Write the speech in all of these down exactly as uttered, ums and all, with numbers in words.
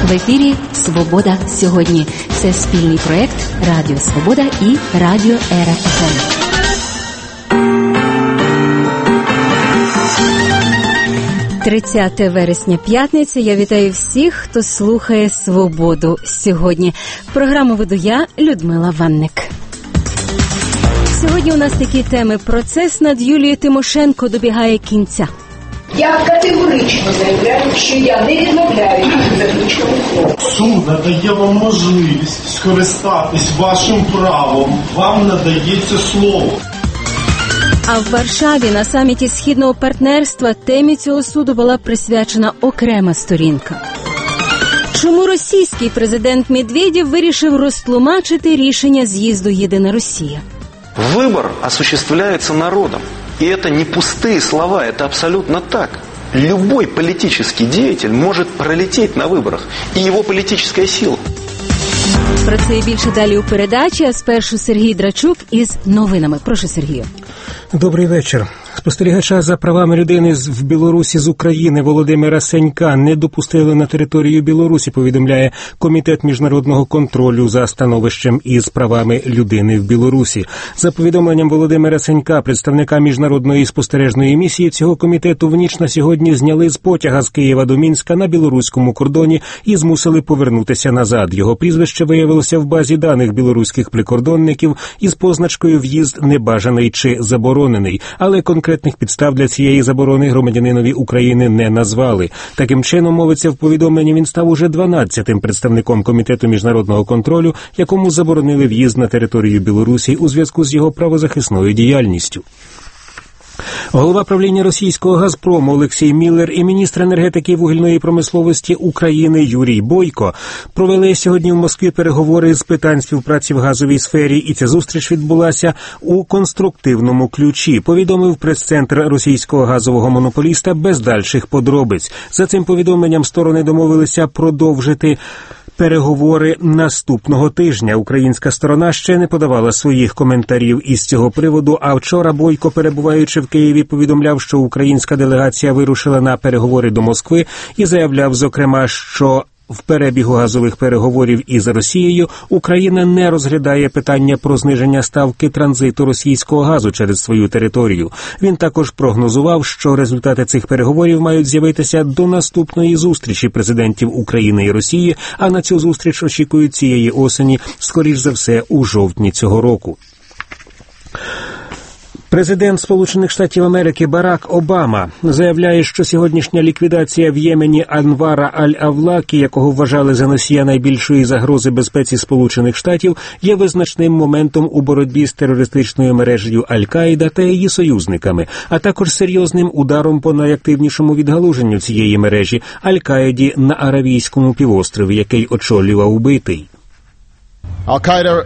В ефірі «Свобода сьогодні». Це спільний проєкт Радіо Свобода і Радіо Ера еф ем. тридцяте вересня, п'ятниця. Я вітаю всіх, хто слухає «Свободу сьогодні». Програму веду я, Людмила Ванник. Сьогодні у нас такі теми. Процес над Юлією Тимошенко добігає кінця. Я категорично заявляю, що я не відмовляю від заключного слова. Суд надає вам можливість скористатись вашим правом. Вам надається слово. А в Варшаві на саміті Східного партнерства темі цього суду була присвячена окрема сторінка. Чому російський президент Медведєв вирішив розтлумачити рішення з'їзду «Єдина Росія»? Выбор осуществляется народом. И это не пустые слова, это абсолютно так. Любой политический деятель может пролететь на выборах. И его политическая сила. Про це і більше далі у передачі, а спершу Сергій Драчук із новинами. Прошу, Сергію. Добрий вечір. Спостерігача за правами людини в Білорусі з України Володимира Сенька не допустили на територію Білорусі, повідомляє Комітет міжнародного контролю за становищем із правами людини в Білорусі. За повідомленням Володимира Сенька, представника міжнародної спостережної місії цього комітету в ніч на сьогодні зняли з потяга з Києва до Мінська на білоруському кордоні і змусили повернутися назад. Його прізвище виявилося в базі даних білоруських прикордонників із позначкою «В'їзд небажаний» чи «заборонений», але конкретних підстав для цієї заборони громадянинові України не назвали. Таким чином, мовиться в повідомленні, він став уже дванадцятим представником Комітету міжнародного контролю, якому заборонили в'їзд на територію Білорусі у зв'язку з його правозахисною діяльністю. Голова правління російського «Газпрому» Олексій Міллер і міністр енергетики і вугільної промисловості України Юрій Бойко провели сьогодні в Москві переговори з питань співпраці в газовій сфері, і ця зустріч відбулася у конструктивному ключі, повідомив прес-центр російського газового монополіста без дальших подробиць. За цим повідомленням сторони домовилися продовжити переговори наступного тижня. Українська сторона ще не подавала своїх коментарів із цього приводу, а вчора Бойко, перебуваючи в Києві, повідомляв, що українська делегація вирушила на переговори до Москви і заявляв, зокрема, що в перебігу газових переговорів із Росією Україна не розглядає питання про зниження ставки транзиту російського газу через свою територію. Він також прогнозував, що результати цих переговорів мають з'явитися до наступної зустрічі президентів України і Росії, а на цю зустріч очікують цієї осені, скоріш за все, у жовтні цього року. Президент Сполучених Штатів Америки Барак Обама заявляє, що сьогоднішня ліквідація в Ємені Анвара Аль-Авлакі, якого вважали за носія найбільшої загрози безпеці Сполучених Штатів, є визначним моментом у боротьбі з терористичною мережею Аль-Каїда та її союзниками, а також серйозним ударом по найактивнішому відгалуженню цієї мережі – Аль-Каїді на Аравійському півострові, який очолював убитий. Аль-Каїда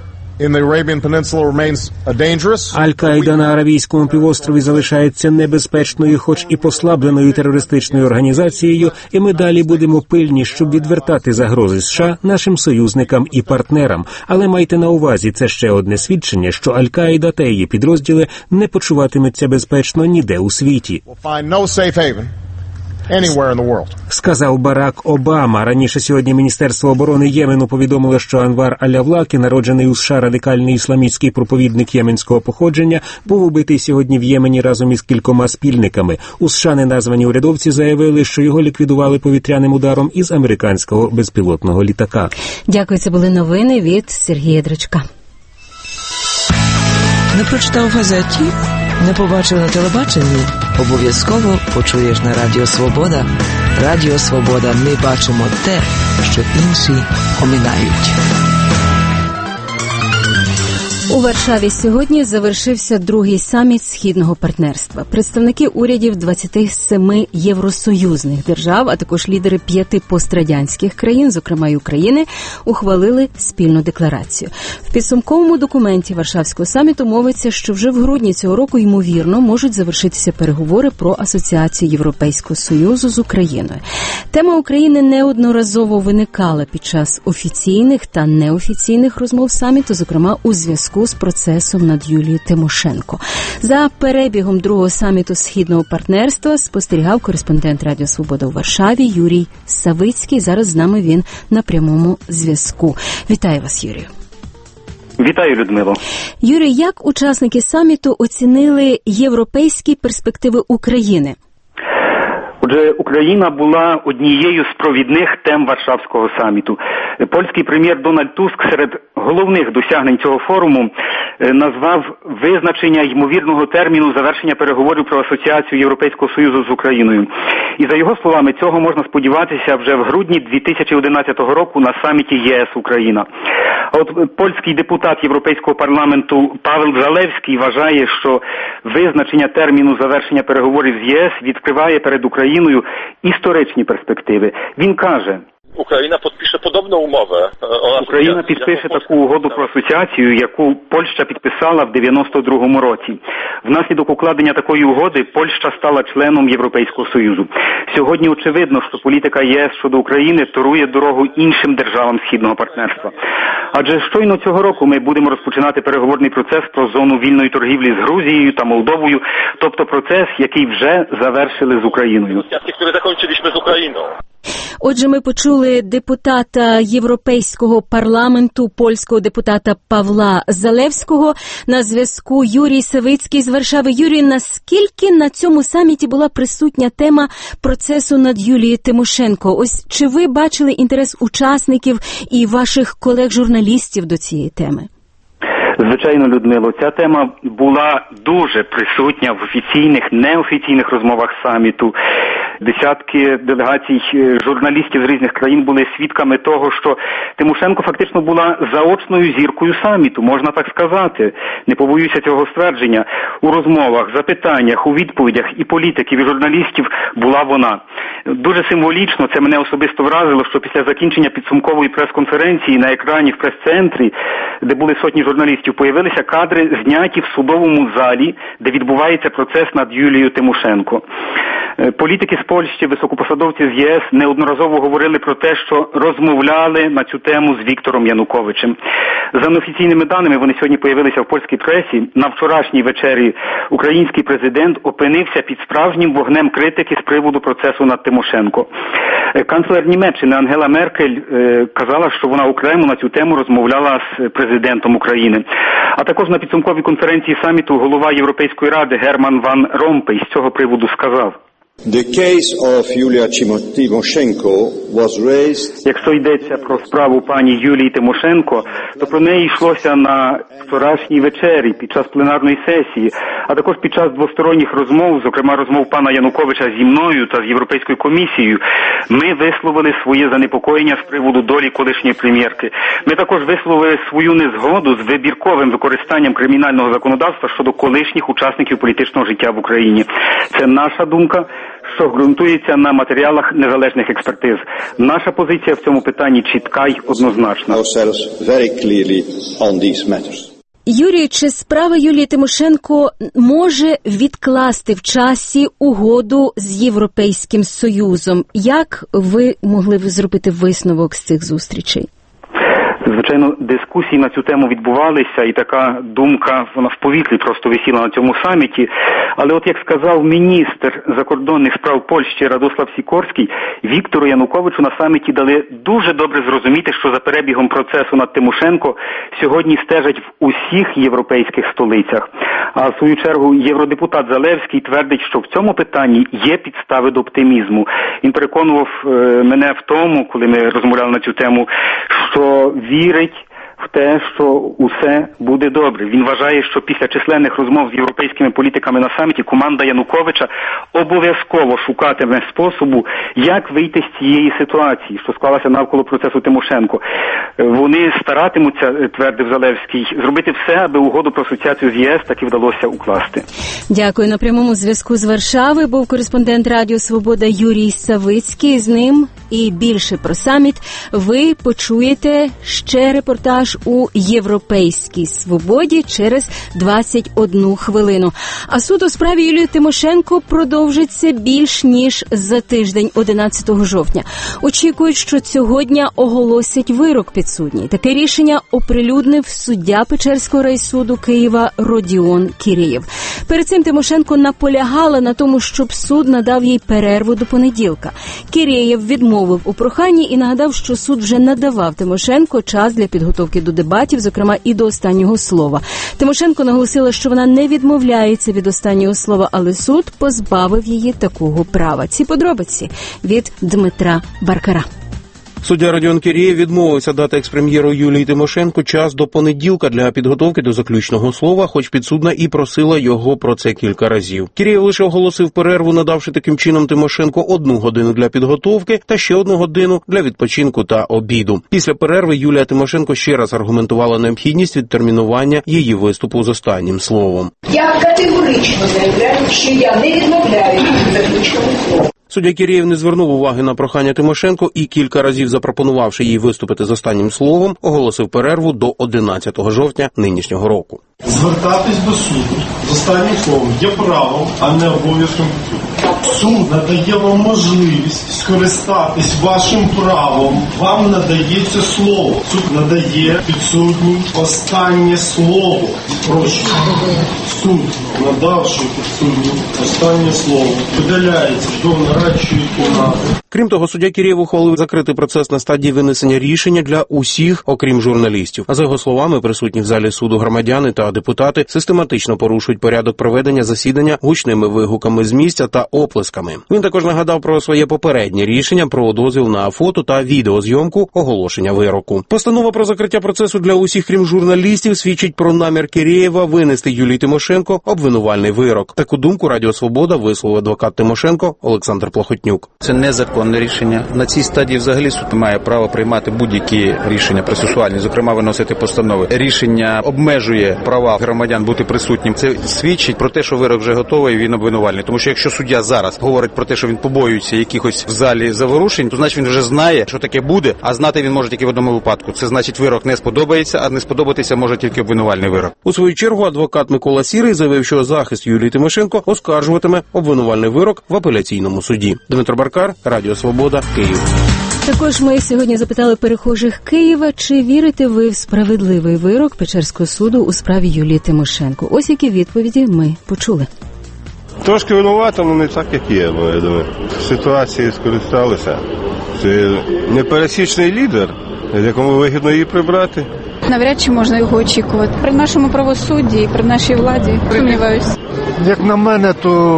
Аль-Каїда на Аравійському півострові залишається небезпечною, хоч і послабленою терористичною організацією, і ми далі будемо пильні, щоб відвертати загрози США нашим союзникам і партнерам. Але майте на увазі, це ще одне свідчення, що Аль-Каїда та її підрозділи не почуватимуться безпечно ніде у світі. Сказав Барак Обама. Раніше сьогодні Міністерство оборони Ємену повідомило, що Анвар Аль-Авлакі, народжений у США радикальний ісламістський проповідник єменського походження, був убитий сьогодні в Ємені разом із кількома спільниками. У США неназвані урядовці заявили, що його ліквідували повітряним ударом із американського безпілотного літака. Дякую, це були новини від Сергія Драчка. Не прочитав в газеті? Не побачив на телебаченні? Обов'язково почуєш на Радіо Свобода. Радіо Свобода. Ми бачимо те, що інші оминають. У Варшаві сьогодні завершився другий саміт Східного партнерства. Представники урядів двадцяти семи євросоюзних держав, а також лідери п'яти пострадянських країн, зокрема й України, ухвалили спільну декларацію. В підсумковому документі Варшавського саміту мовиться, що вже в грудні цього року, ймовірно, можуть завершитися переговори про асоціацію Європейського Союзу з Україною. Тема України неодноразово виникала під час офіційних та неофіційних розмов саміту, зокрема у зв'язку зв'язку з процесом над Юлією Тимошенко. За перебігом другого саміту Східного партнерства спостерігав кореспондент Радіо Свобода у Варшаві Юрій Савицький. Зараз з нами він на прямому зв'язку. Вітаю вас, Юрію. Вітаю, Людмило. Юрій, як учасники саміту оцінили європейські перспективи України? Отже, Україна була однією з провідних тем Варшавського саміту. Польський прем'єр Дональд Туск серед головних досягнень цього форуму назвав визначення ймовірного терміну завершення переговорів про асоціацію Європейського Союзу з Україною. І за його словами, цього можна сподіватися вже в грудні дві тисячі одинадцятого року на саміті ЄС-Україна. А от польський депутат Європейського парламенту Павел Залевський вважає, що визначення терміну завершення переговорів з ЄС відкриває перед Україною історичні перспективи. Він каже: Україна підпише подобну умову. Україна підпише таку угоду про асоціацію, яку Польща підписала в дев'яносто другому році. Внаслідок укладення такої угоди Польща стала членом Європейського Союзу. Сьогодні очевидно, що політика ЄС щодо України торує дорогу іншим державам Східного партнерства. Адже щойно цього року ми будемо розпочинати переговорний процес про зону вільної торгівлі з Грузією та Молдовою, тобто процес, який вже завершили з Україною. Які закінчилися з Україною. Отже, ми почули депутата Європейського парламенту, польського депутата Павла Залевського. На зв'язку Юрій Савицький з Варшави. Юрій, наскільки на цьому саміті була присутня тема процесу над Юлією Тимошенко? Ось чи ви бачили інтерес учасників і ваших колег-журналістів до цієї теми? Звичайно, Людмило, ця тема була дуже присутня в офіційних, неофіційних розмовах саміту. Десятки делегацій журналістів з різних країн були свідками того, що Тимошенко фактично була заочною зіркою саміту, можна так сказати. Не побоюся цього ствердження. У розмовах, запитаннях, у відповідях і політиків, і журналістів була вона. Дуже символічно, це мене особисто вразило, що після закінчення підсумкової прес-конференції на екрані в прес-центрі, де були сотні журналістів, появилися кадри, зняті в судовому залі, де відбувається процес над Юлією Тимошенко. Політики з Польщі, високопосадовці з ЄС неодноразово говорили про те, що розмовляли на цю тему з Віктором Януковичем. За неофіційними даними, вони сьогодні появилися в польській пресі, на вчорашній вечері український президент опинився під справжнім вогнем критики з приводу процесу над Тимошенко. Канцлер Німеччини Ангела Меркель казала, що вона окремо на цю тему розмовляла з президентом України. А також на підсумковій конференції саміту голова Європейської ради Герман Ван Ромпей з цього приводу сказав: The case of Yulia Tymoshenko was raised... Якщо йдеться про справу пані Юлії Тимошенко, то про неї йшлося на вчорашній вечері під час пленарної сесії, а також під час двосторонніх розмов, зокрема розмов пана Януковича зі мною та з Європейською комісією. Ми висловили своє занепокоєння з приводу долі колишньої прем'єрки. Ми також висловили свою незгоду з вибірковим використанням кримінального законодавства щодо колишніх учасників політичного життя в Україні. Це наша думка, що ґрунтується на матеріалах незалежних експертиз. Наша позиція в цьому питанні чітка й однозначна. Юрій, чи справа Юлії Тимошенко може відкласти в часі угоду з Європейським Союзом? Як ви могли б зробити висновок з цих зустрічей? Звичайно, дискусії на цю тему відбувалися, і така думка, вона в повітрі просто висіла на цьому саміті. Але от як сказав міністр закордонних справ Польщі Радослав Сікорський, Віктору Януковичу на саміті дали дуже добре зрозуміти, що за перебігом процесу над Тимошенко сьогодні стежать в усіх європейських столицях. А в свою чергу євродепутат Залевський твердить, що в цьому питанні є підстави до оптимізму. Він переконував мене в тому, коли ми розмовляли на цю тему, що вірить в те, що усе буде добре. Він вважає, що після численних розмов з європейськими політиками на саміті команда Януковича обов'язково шукатиме способу, як вийти з цієї ситуації, що склалася навколо процесу Тимошенко. Вони старатимуться, твердив Залевський, зробити все, аби угоду про асоціацію з ЄС таки вдалося укласти. Дякую. На прямому зв'язку з Варшави був кореспондент Радіо Свобода Юрій Савицький. З ним і більше про саміт ви почуєте ще репортаж аж у Європейській Свободі через двадцять одну хвилину. А суд у справі Юлії Тимошенко продовжиться більш ніж за тиждень, одинадцятого жовтня. Очікують, що цього дня оголосять вирок підсудній. Таке рішення оприлюднив суддя Печерського райсуду Києва Родіон Кірєєв. Перед цим Тимошенко наполягала на тому, щоб суд надав їй перерву до понеділка. Кірєєв відмовив у проханні і нагадав, що суд вже надавав Тимошенко час для підготовки до дебатів, зокрема і до останнього слова. Тимошенко наголосила, що вона не відмовляється від останнього слова, але суд позбавив її такого права. Ці подробиці від Дмитра Баркара. Суддя Родіон Кірєєв відмовився дати екс-прем'єру Юлії Тимошенко час до понеділка для підготовки до заключного слова, хоч підсудна і просила його про це кілька разів. Кірєєв лише оголосив перерву, надавши таким чином Тимошенко одну годину для підготовки та ще одну годину для відпочинку та обіду. Після перерви Юлія Тимошенко ще раз аргументувала необхідність відтермінування її виступу з останнім словом. Я категорично заявляю, що я не відмовляю від заключного слова. Суддя Кірєєв не звернув уваги на прохання Тимошенко і кілька разів запропонувавши їй виступити з останнім словом, оголосив перерву до одинадцятого жовтня нинішнього року. Звертатись до суду з останнім словом є правом, а не обов'язком підсудного. Суд надає вам можливість скористатись вашим правом. Вам надається слово. Суд надає підсудній останнє слово. Прошу. Суд, надавши підсудній останнє слово, видаляється до нарадчої кімнати. Крім того, суддя Кірєєв ухвалив закрити процес на стадії винесення рішення для усіх, окрім журналістів. А за його словами, присутні в залі суду громадяни та депутати систематично порушують порядок проведення засідання гучними вигуками з місця та оплесками. Він також нагадав про своє попереднє рішення про дозвіл на фото та відеозйомку оголошення вироку. Постанова про закриття процесу для усіх, крім журналістів, свідчить про намір Кірєєва винести Юлії Тимошенко обвинувальний вирок. Таку думку Радіо Свобода висловив адвокат Тимошенко Олександр Плохотнюк. Це незаконне рішення. На цій стадії взагалі суд має право приймати будь-які рішення процесуальні, зокрема виносити постанови. Рішення обмежує права громадян бути присутнім. Це свідчить про те, що вирок вже готовий, він обвинувальний. Тому що якщо суддя зараз говорить про те, що він побоюється якихось в залі заворушень, то значить він вже знає, що таке буде, а знати він може тільки в одному випадку. Це значить вирок не сподобається, а не сподобатися може тільки обвинувальний вирок. У свою чергу адвокат Микола Сірий заявив, що захист Юлії Тимошенко оскаржуватиме обвинувальний вирок в апеляційному суді. Дмитро Баркар, Радіо Свобода, Київ. Також ми сьогодні запитали перехожих Києва, чи вірите ви в справедливий вирок Печерського суду у справі Юлії Тимошенко. Ось які відповіді ми почули. Трошки винувато, але не так, як є, я думаю. Ситуації скористалися. Це непересічний лідер, якому вигідно її прибрати. Навряд чи можна його очікувати. При нашому правосудді і при нашій владі, сумніваюся. Як на мене,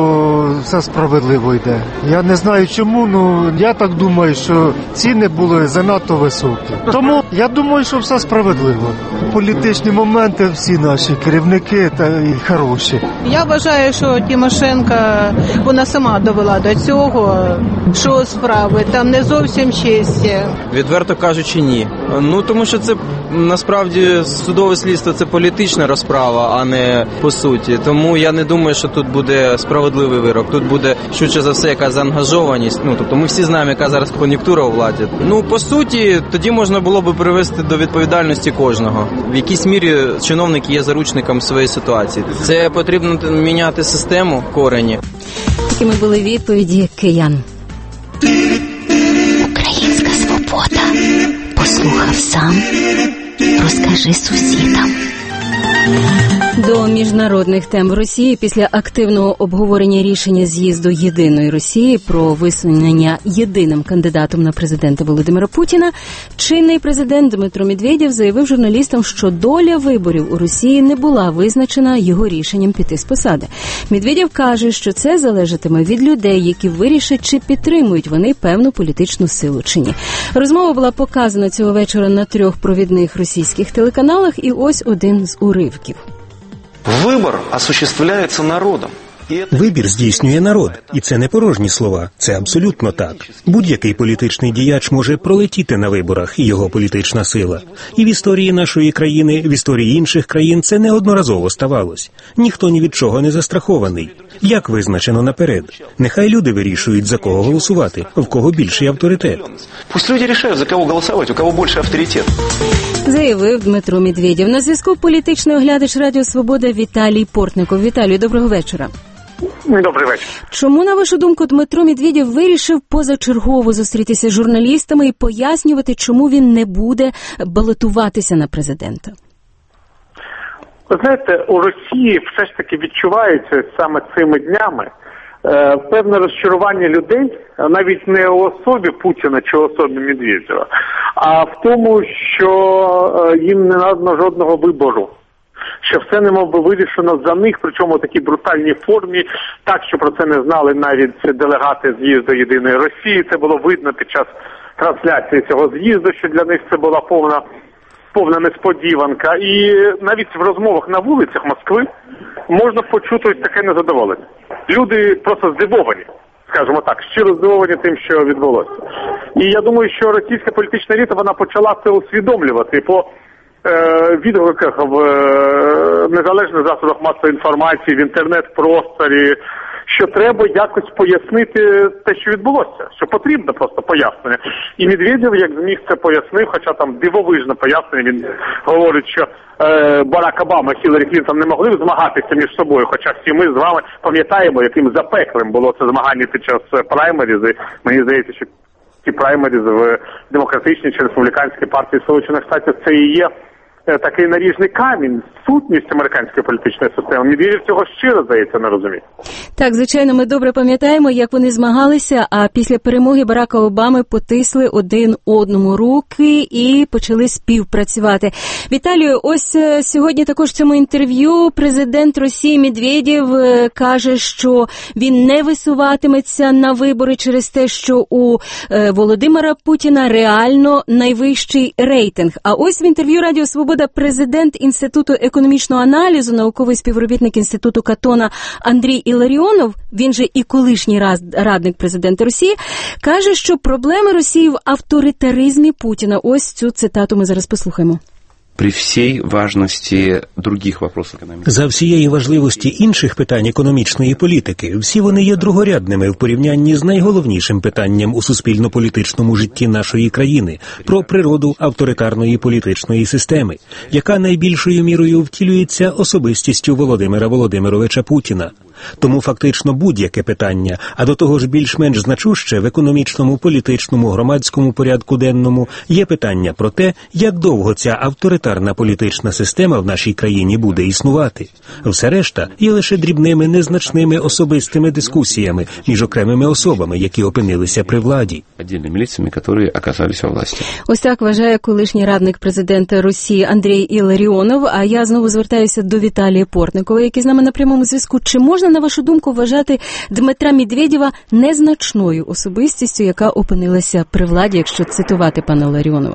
то все справедливо йде. Я не знаю чому, але я так думаю, що ціни були занадто високі. Тому я думаю, що все справедливо. Політичні моменти всі наші керівники та і хороші. Я вважаю, що Тимошенко, вона сама довела до цього, що справи там не зовсім честі. Відверто кажучи, ні. Ну, тому що це насправді судове слідство – це політична розправа, а не по суті. Тому я не думаю, що тут буде справедливий вирок. Тут буде, швидше за все, якась заангажованість. Ну, тобто ми всі знаємо, яка зараз кон'юнктура у владі. Ну, по суті, тоді можна було би привести до відповідальності кожного. В якійсь мірі чиновник є заручником своєї ситуації. Це потрібно міняти систему в корені. Такими були відповіді киян. Українська свобода. Послухав сам, розкажи сусідам. До міжнародних тем в Росії після активного обговорення рішення з'їзду Єдиної Росії про висунення єдиним кандидатом на президента Володимира Путіна, чинний президент Дмитро Медведєв заявив журналістам, що доля виборів у Росії не була визначена його рішенням піти з посади. Медведєв каже, що це залежатиме від людей, які вирішать, чи підтримують вони певну політичну силу чи ні. Розмова була показана цього вечора на трьох провідних російських телеканалах, і ось один з уривків. Вибір осуществляється народом. Вибір здійснює народ, і це не порожні слова, це абсолютно так. Будь-який політичний діяч може пролетіти на виборах, і його політична сила. І в історії нашої країни, в історії інших країн це неодноразово ставалось. Ніхто ні від чого не застрахований. Як визначено наперед? Нехай люди вирішують, за кого голосувати, в кого більший авторитет. Пусть люди рішають, за кого голосувати, у кого більший авторитет. заявив Дмитро Медведєв. На зв'язку політичний оглядач Радіо Свобода Віталій Портников. Віталію, доброго вечора. Добрий вечір. Чому, на вашу думку, Дмитро Медведєв вирішив позачергово зустрітися з журналістами і пояснювати, чому він не буде балотуватися на президента? Ви знаєте, у Росії все ж таки відчувається саме цими днями е, певне розчарування людей, навіть не у особі Путіна чи у особі Медведєва, а в тому, що е, їм не надано жодного вибору. Що все немов би вирішено за них, причому в такій брутальній формі, так, що про це не знали навіть делегати з'їзду Єдиної Росії. Це було видно під час трансляції цього з'їзду, що для них це була повна, повна несподіванка. І навіть в розмовах на вулицях Москви можна почути ось таке незадоволення. Люди просто здивовані, скажімо так, щиро здивовані тим, що відбулося. І я думаю, що російська політична еліта, вона почала це усвідомлювати по відгуках в незалежних засобах масової інформації, в інтернет-просторі, що треба якось пояснити те, що відбулося, що потрібно просто пояснення. І Медведєв, як зміг, це пояснив, хоча там дивовижне пояснення, він говорить, що е, Барак Обама і Хіларі Клінтон не могли змагатися між собою, хоча всі ми з вами пам'ятаємо, яким запеклим було це змагання під час праймеріз, і мені здається, що ті праймеріз в демократичній чи республіканській партії Сполучених Штатів це і є такий наріжний камінь, сутність американської політичної системи. Медведєв цього щиро, здається, не розуміє. Так, звичайно, ми добре пам'ятаємо, як вони змагалися, а після перемоги Барака Обами потисли один одному руки і почали співпрацювати. Віталію, ось сьогодні також в цьому інтерв'ю президент Росії Медведєв каже, що він не висуватиметься на вибори через те, що у Володимира Путіна реально найвищий рейтинг. А ось в інтерв'ю Радіо Свобода президент Інституту економічного аналізу, науковий співробітник Інституту Катона Андрій Іларіонов, він же і колишній радник президента Росії, каже, що проблеми Росії в авторитаризмі Путіна. Ось цю цитату ми зараз послухаємо. При всій важності других вопросів економіки. За всієї важливості інших питань економічної політики, всі вони є другорядними в порівнянні з найголовнішим питанням у суспільно-політичному житті нашої країни – про природу авторитарної політичної системи, яка найбільшою мірою втілюється особистістю Володимира Володимировича Путіна. Тому фактично будь-яке питання, а до того ж більш-менш значуще в економічному, політичному, громадському порядку денному, є питання про те, як довго ця авторитарна політична система в нашій країні буде існувати. Все решта є лише дрібними, незначними особистими дискусіями між окремими особами, які опинилися при владі. Отдельними лицами, які оказалися у власті. Ось так вважає колишній радник президента Росії Андрій Іларіонов, а я знову звертаюся до Віталія Портникова, який з нами на прямому зв'язку. Чи можна, на вашу думку, вважати Дмитра Медведєва незначною особистістю, яка опинилася при владі, якщо цитувати пана Іларіонова?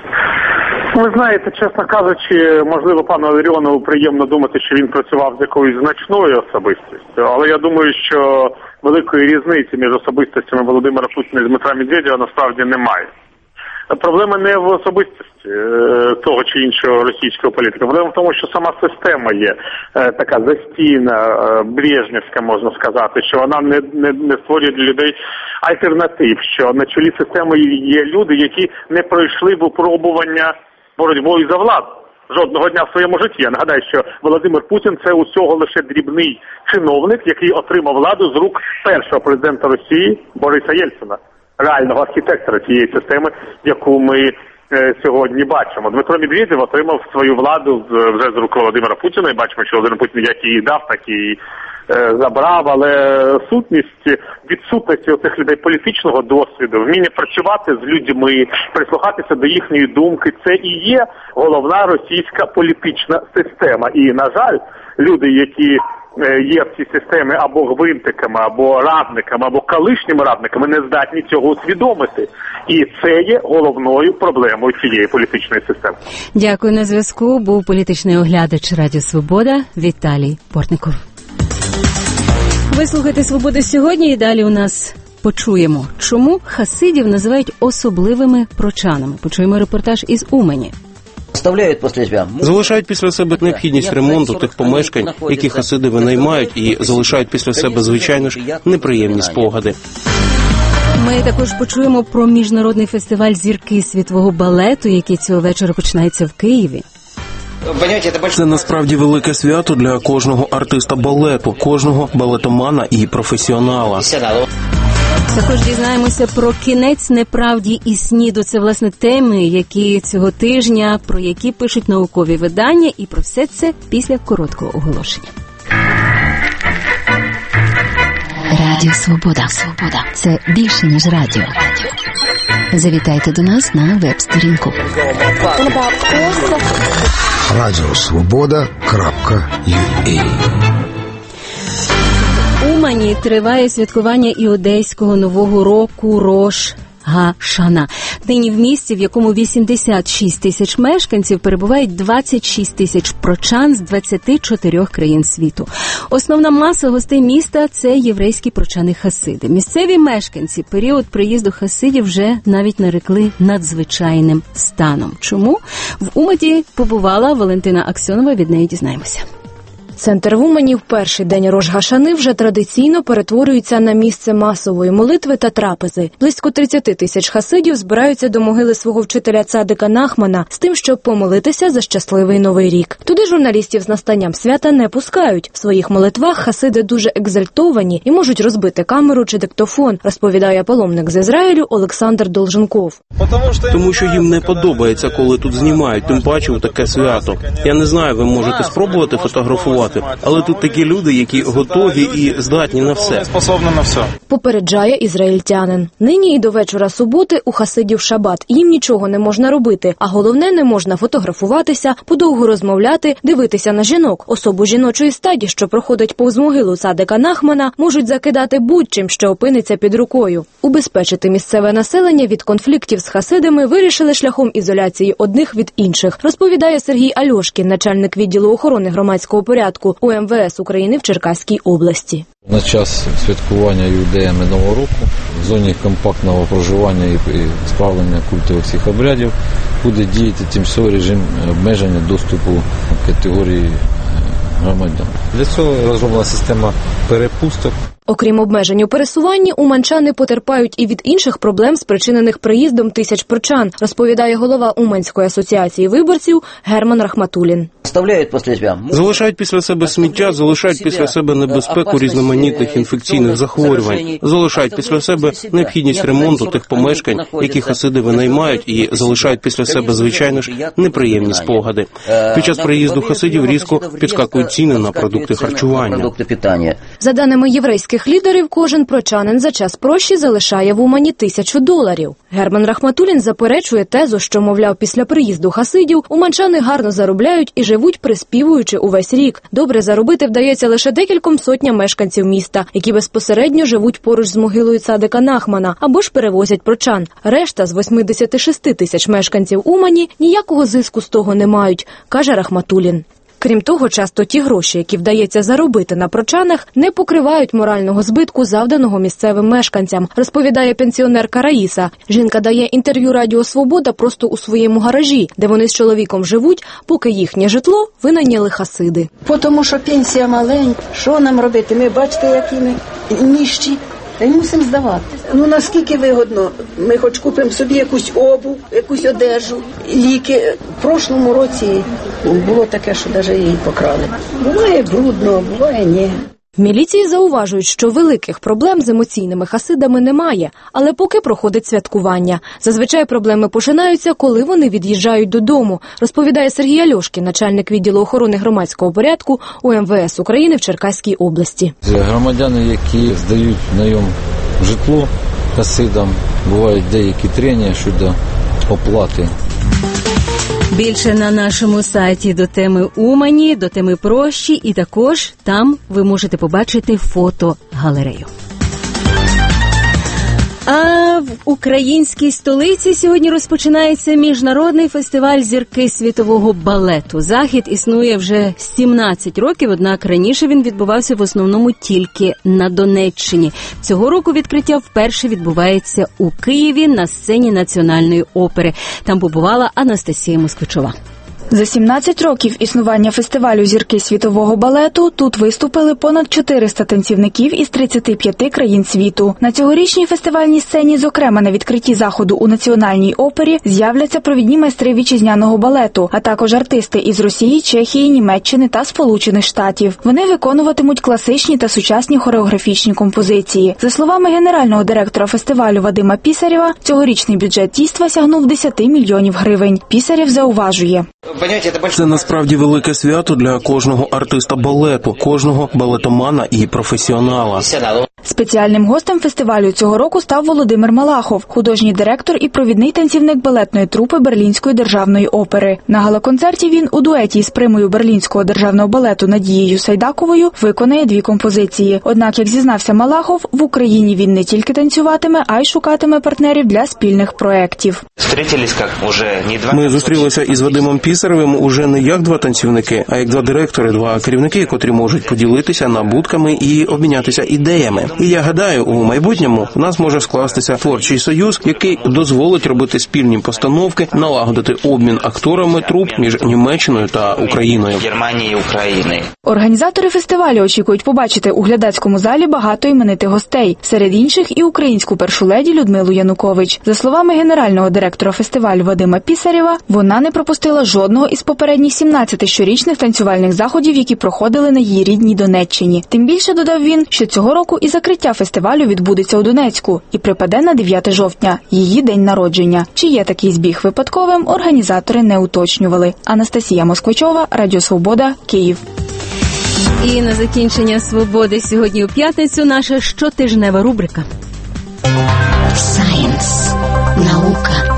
Ви знаєте, чесно кажучи, можливо, пану Іларіонову приємно думати, що він працював з якоюсь значною особистістю, але я думаю, що великої різниці між особистостями Володимира Путіна і Дмитра Медведєва насправді немає. Проблема не в особистості того чи іншого російського політика. Проблема в тому, що сама система є така застійна, брежнівська, можна сказати, що вона не, не, не створює для людей альтернатив, що на чолі системи є люди, які не пройшли випробування боротьбою за владу жодного дня в своєму житті. Я нагадаю, що Володимир Путін – це усього лише дрібний чиновник, який отримав владу з рук першого президента Росії Бориса Єльцина, реального архітектора цієї системи, яку ми е, сьогодні бачимо. Дмитро Медведєв отримав свою владу з, вже з рук Володимира Путіна, і бачимо, що Володимир Путін як її дав, так і е, забрав, але сутність відсутності у цих людей політичного досвіду, вміння працювати з людьми, прислухатися до їхньої думки, це і є головна російська політична система. І, на жаль, люди, які є в цій системі або гвинтиками, або радниками, або колишніми радниками, не здатні цього усвідомити. І це є головною проблемою цієї політичної системи. Дякую. На зв'язку був політичний оглядач Радіо Свобода Віталій Портников. Ви слухаєте «Свободу сьогодні» і далі у нас почуємо, чому хасидів називають особливими прочанами. Почуємо репортаж із Умані. Залишають після себе необхідність ремонту тих помешкань, які хасиди винаймають, і залишають після себе, звичайно ж, неприємні спогади. Ми також почуємо про міжнародний фестиваль «Зірки світового балету», який цього вечора починається в Києві. Це насправді велике свято для кожного артиста балету, кожного балетомана і професіонала. Також дізнаємося про кінець неправді і сніду. Це, власне, теми, які цього тижня, про які пишуть наукові видання, і про все це після короткого оголошення. Радіо Свобода. Свобода. Це більше, ніж радіо. Завітайте до нас на веб-сторінку. радіо свобода крапка ю а. В Умані триває святкування іудейського нового року Рош Га-Шана. Нині в місті, в якому вісімдесят шість тисяч мешканців, перебувають двадцять шість тисяч прочан з двадцяти чотирьох країн світу. Основна маса гостей міста – це єврейські прочани-хасиди. Місцеві мешканці період приїзду хасидів вже навіть нарекли надзвичайним станом. Чому? В Умані побувала Валентина Аксьонова, від неї дізнаємося. Центр в Умані в перший день Рош Га-Шани вже традиційно перетворюється на місце масової молитви та трапези. Близько тридцять тисяч хасидів збираються до могили свого вчителя Цадика Нахмана з тим, щоб помолитися за щасливий новий рік. Туди журналістів з настанням свята не пускають. В своїх молитвах хасиди дуже екзальтовані і можуть розбити камеру чи диктофон, розповідає паломник з Ізраїлю Олександр Долженков. Тому що їм не подобається, коли тут знімають, тим паче у таке свято. Я не знаю, ви можете спробувати фотографувати, але тут такі люди, які готові і здатні на все. Попереджає ізраїльтянин. Нині і до вечора суботи у хасидів шабат. Їм нічого не можна робити, а головне, не можна фотографуватися, подовго розмовляти, дивитися на жінок. Особу жіночої стаді, що проходить повз могилу Цадика Нахмана, можуть закидати будь-чим, що опиниться під рукою. Убезпечити місцеве населення від конфліктів з хасидами вирішили шляхом ізоляції одних від інших, розповідає Сергій Альошкін, начальник відділу охорони громадського порядку у ем ве ес України в Черкаській області. На час святкування іудеями Нового року в зоні компактного проживання і справлення культових всіх обрядів буде діяти тимчасовий режим обмеження доступу категорії громадян. Для цього розроблена система перепусток. Окрім обмежень у пересуванні, уманчани потерпають і від інших проблем, спричинених приїздом тисяч прочан, розповідає голова Уманської асоціації виборців Герман Рахматулін. Залишають після себе сміття, залишають після себе небезпеку різноманітних інфекційних захворювань, залишають після себе необхідність ремонту тих помешкань, які хасиди винаймають, і залишають після себе, звичайно ж, неприємні спогади. Під час приїзду хасидів різко підскакують ціни на продукти харчування. За даними єврейських лідерів, кожен прочанин за час прощі залишає в Умані тисячу доларів. Герман Рахматулін заперечує тезу, що, мовляв, після приїзду хасидів уманчани гарно заробляють і живуть, приспівуючи увесь рік. Добре заробити вдається лише декільком сотням мешканців міста, які безпосередньо живуть поруч з могилою Цадика Нахмана або ж перевозять прочан. Решта з восьмидесяти шести тисяч мешканців Умані ніякого зиску з того не мають, каже Рахматулін. Крім того, часто ті гроші, які вдається заробити на прочанах, не покривають морального збитку, завданого місцевим мешканцям, розповідає пенсіонерка Раїса. Жінка дає інтерв'ю Радіо Свобода просто у своєму гаражі, де вони з чоловіком живуть, поки їхнє житло винайняли хасиди. Тому що пенсія маленька, що нам робити? Ми, бачите, які ми ніщі. Та й мусимо здавати. Ну, наскільки вигодно? Ми хоч купимо собі якусь обув, якусь одежу, ліки. В прошлому році було таке, що навіть її покрали. Буває брудно, буває ні. В міліції зауважують, що великих проблем з емоційними хасидами немає, але поки проходить святкування. Зазвичай проблеми починаються, коли вони від'їжджають додому, розповідає Сергій Альошкін, начальник відділу охорони громадського порядку у ем ве ес України в Черкаській області. Громадяни, які здають найом житло хасидам, бувають деякі трення щодо оплати. Більше на нашому сайті до теми Умані, до теми прощі, і також там ви можете побачити фотогалерею. А в українській столиці сьогодні розпочинається міжнародний фестиваль «Зірки світового балету». Захід існує вже сімнадцять років, однак раніше він відбувався в основному тільки на Донеччині. Цього року відкриття вперше відбувається у Києві на сцені Національної опери. Там побувала Анастасія Москвичова. За сімнадцять років існування фестивалю «Зірки світового балету» тут виступили понад чотириста танцівників із тридцяти п'яти країн світу. На цьогорічній фестивальній сцені, зокрема на відкритті заходу у Національній опері, з'являться провідні майстри вітчизняного балету, а також артисти із Росії, Чехії, Німеччини та Сполучених Штатів. Вони виконуватимуть класичні та сучасні хореографічні композиції. За словами генерального директора фестивалю Вадима Пісарєва, цьогорічний бюджет дійства сягнув десять мільйонів гривень. Пісарєв зауважує. Це насправді велике свято для кожного артиста балету, кожного балетомана і професіонала. Спеціальним гостем фестивалю цього року став Володимир Малахов, художній директор і провідний танцівник балетної трупи Берлінської державної опери. На гала-концерті він у дуеті із примою Берлінського державного балету Надією Сайдаковою виконає дві композиції. Однак, як зізнався Малахов, в Україні він не тільки танцюватиме, а й шукатиме партнерів для спільних проєктів. Ми зустрілися із Вадимом Пісарєвим уже не як два танцівники, а як два директори, два керівники, котрі можуть поділитися набутками і обмінятися ідеями. І я гадаю, у майбутньому у нас може скластися творчий союз, який дозволить робити спільні постановки, налагодити обмін акторами труп між Німеччиною та Україною. Організатори фестивалю очікують побачити у глядацькому залі багато іменитих гостей, серед інших і українську першу леді Людмилу Янукович. За словами генерального директора фестивалю Вадима Пісарєва, вона не пропустила жодного із попередніх сімнадцяти щорічних танцювальних заходів, які проходили на її рідній Донеччині. Тим більше, додав він, що цього року і закриття фестивалю відбудеться у Донецьку і припаде на дев'яте жовтня, її день народження. Чи є такий збіг випадковим, організатори не уточнювали. Анастасія Москвичова, Радіо Свобода, Київ. І на закінчення «Свободи» сьогодні у п'ятницю наша щотижнева рубрика. Сайенс. Наука.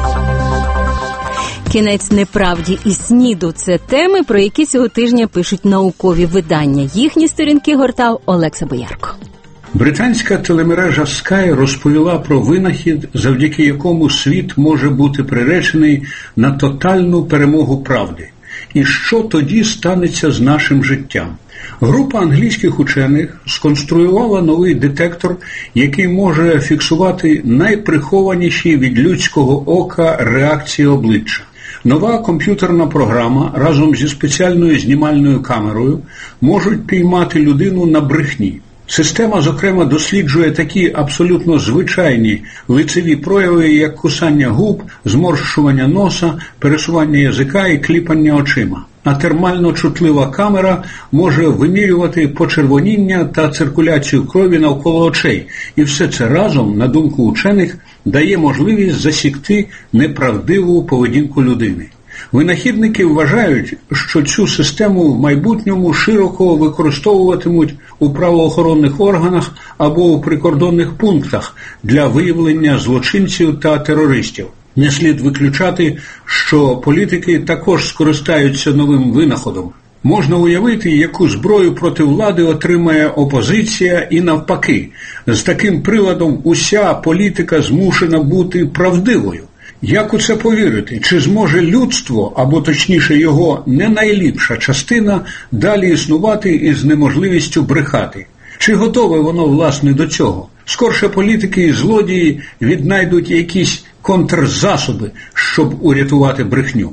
Кінець неправді і СНІДу – це теми, про які цього тижня пишуть наукові видання. Їхні сторінки гортав Олекса Боярко. Британська телемережа Sky розповіла про винахід, завдяки якому світ може бути приречений на тотальну перемогу правди. І що тоді станеться з нашим життям? Група англійських учених сконструювала новий детектор, який може фіксувати найприхованіші від людського ока реакції обличчя. Нова комп'ютерна програма разом зі спеціальною знімальною камерою можуть піймати людину на брехні. Система, зокрема, досліджує такі абсолютно звичайні лицеві прояви, як кусання губ, зморщування носа, пересування язика і кліпання очима. А термально-чутлива камера може вимірювати почервоніння та циркуляцію крові навколо очей. І все це разом, на думку учених, дає можливість засікти неправдиву поведінку людини. Винахідники вважають, що цю систему в майбутньому широко використовуватимуть у правоохоронних органах або у прикордонних пунктах для виявлення злочинців та терористів. Не слід виключати, що політики також скористаються новим винаходом. Можна уявити, яку зброю проти влади отримає опозиція і навпаки. З таким приладом уся політика змушена бути правдивою. Як у це повірити? Чи зможе людство, або точніше його не найліпша частина, далі існувати із неможливістю брехати? Чи готове воно, власне, до цього? Скорше політики і злодії віднайдуть якісь контрзасоби, щоб урятувати брехню.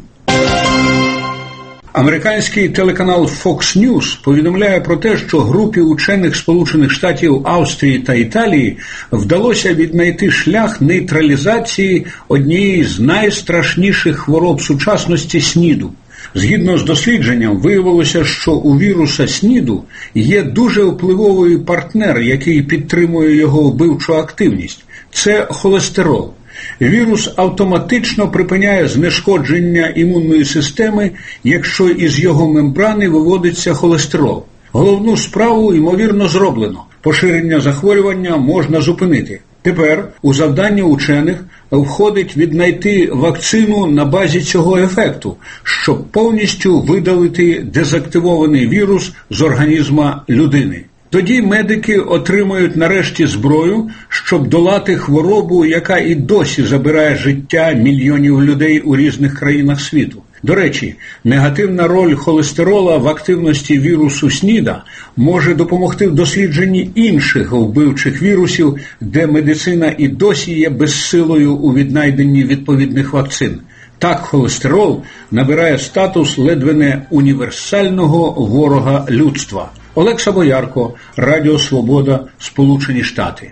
Американський телеканал Fox News повідомляє про те, що групі учених Сполучених Штатів, Австрії та Італії вдалося віднайти шлях нейтралізації однієї з найстрашніших хвороб сучасності – СНІДу. Згідно з дослідженням, виявилося, що у віруса СНІДу є дуже впливовий партнер, який підтримує його вбивчу активність – це холестерол. Вірус автоматично припиняє знешкодження імунної системи, якщо із його мембрани виводиться холестерол. Головну справу, ймовірно, зроблено. Поширення захворювання можна зупинити. Тепер у завдання учених входить віднайти вакцину на базі цього ефекту, щоб повністю видалити дезактивований вірус з організма людини. Тоді медики отримають нарешті зброю, щоб долати хворобу, яка і досі забирає життя мільйонів людей у різних країнах світу. До речі, негативна роль холестерола в активності вірусу СНІДа може допомогти в дослідженні інших вбивчих вірусів, де медицина і досі є безсилою у віднайденні відповідних вакцин. Так холестерол набирає статус ледве не універсального ворога людства. Олекса Боярко, Радіо Свобода, Сполучені Штати.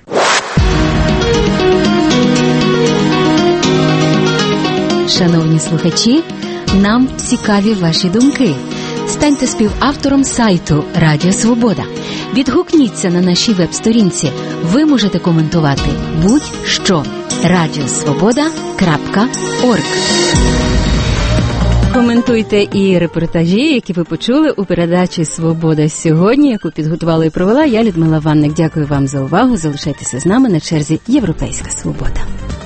Шановні слухачі, нам цікаві ваші думки. Станьте співавтором сайту Радіо Свобода. Відгукніться на нашій веб-сторінці. Ви можете коментувати будь-що. радіосвобода крапка орг. Коментуйте і репортажі, які ви почули у передачі «Свобода сьогодні», яку підготувала і провела я, Людмила Ванник. Дякую вам за увагу. Залишайтеся з нами, на черзі «Європейська свобода».